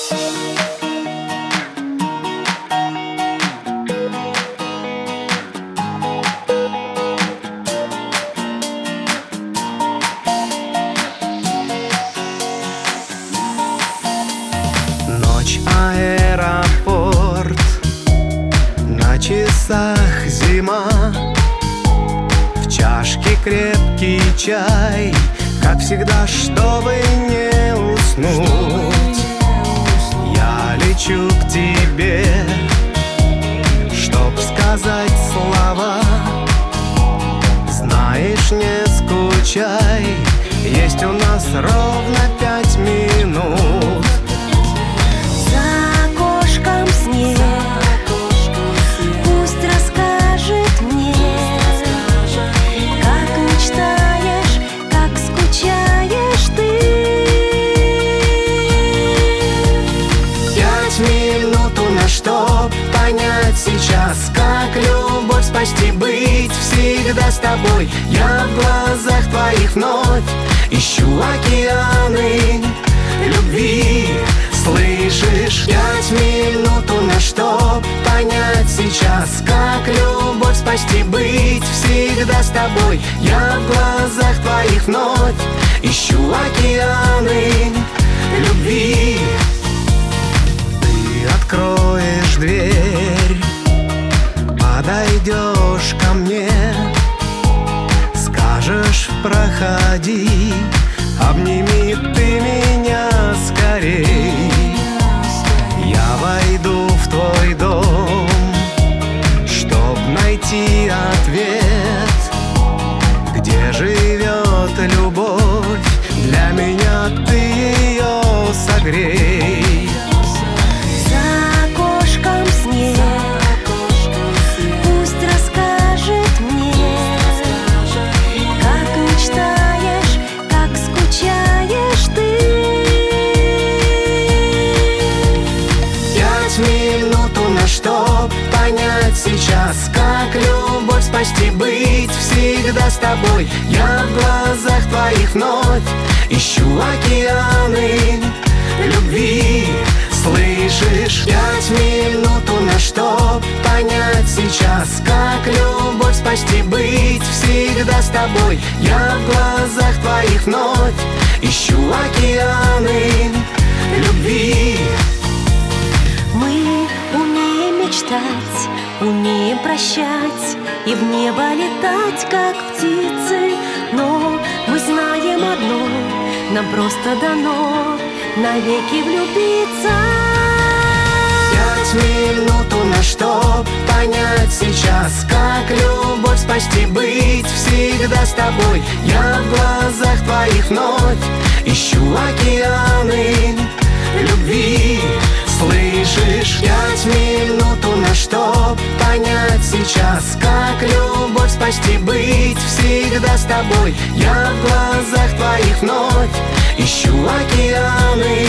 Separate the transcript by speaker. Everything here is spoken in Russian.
Speaker 1: Ночь, аэропорт, на часах зима, в чашке крепкий чай, как всегда, чтобы не уснуть. Я лечу к тебе, чтоб сказать слова. Знаешь, не скучай, есть у нас ровно 5 минут.
Speaker 2: За окошком снег, пусть расскажет мне, как мечтаешь, как скучаешь ты.
Speaker 1: 5 минут у нас, чтоб понять сейчас, как любовь спасти, быть всегда с тобой. Я в глазах твоих вновь ищу океаны любви. Слышишь, 5 минут у нас, чтоб понять сейчас, как любовь спасти, быть всегда с тобой. Я в глазах твоих вновь ищу океаны любви. Ты откроешь дверь, подойдешь ко мне, скажешь: проходи, обними ты меня скорей. Я войду в твой дом, чтоб найти ответ, где живет любовь. Для меня ты ее согрей.
Speaker 2: За окошком снег, пусть расскажет мне, как мечтаешь, как скучаешь ты.
Speaker 1: 5 минут у нас, чтоб понять сейчас, как любовь спасти, быть всегда с тобой. Я в глазах твоих вновь ищу океаны любви. Слышишь, 5 минут у нас, чтоб понять сейчас, как любовь спасти, быть всегда с тобой. Я в глазах твоих вновь ищу океаны любви.
Speaker 2: Мы умеем мечтать, умеем прощать и в небо летать, как птицы. Но мы знаем одно, нам просто дано навеки влюбиться.
Speaker 1: 5 минут у нас, чтоб понять сейчас, как любовь спасти, быть всегда с тобой. Я в глазах твоих вновь ищу океаны любви. Слышишь, 5 минут у нас, чтоб понять сейчас, как любовь спасти, быть всегда с тобой. Я в глазах твоих вновь ищу океаны